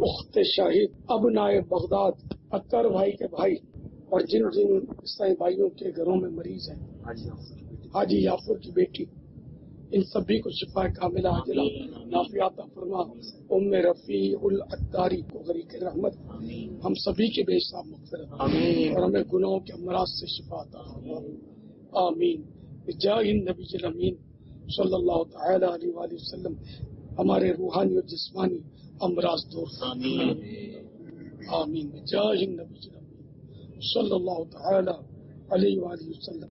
उख्त Shahid अबनाए Baghdad अत्तर भाई के भाई और जिन जिन ईसाई भाइयों के घरों में मरीज हैं, हाजी याफुर की बेटी, इन सभी को शिफा कामिला आजिला नाफियात फरमा। उम्मे रफी उल अत्तारी को गरीक रहमत, हम सभी के बेहिसाब मग़फ़िरत और हमें गुनाहों के अमराज से शिफा अता फरमा। आमीन। जाहिन नबी अमीन सल्लल्लाहु तआला अलैहि वसल्लम हमारे रूहानी और जिस्मानी अमराज दूर फरमा। आमीन। जाहिन नबी अमीन सल्लल्लाहु तआला अलैहि वसल्लम।